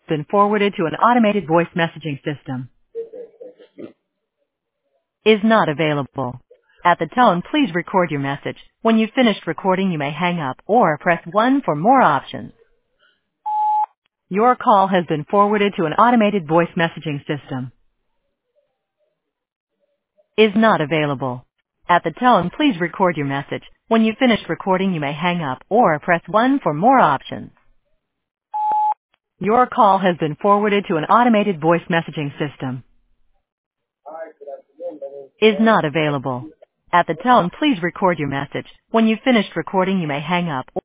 Been forwarded to an automated voice messaging system. Is not available. At the tone, please record your message. When you've finished recording, you may hang up or press 1 for more options. Your call has been forwarded to an automated voice messaging system. Is not available. At the tone, please record your message. When you've finished recording, you may hang up or press 1 for more options. Your call has been forwarded to an automated voice messaging system. Is not available. At the tone, please record your message. When you've finished recording, you may hang up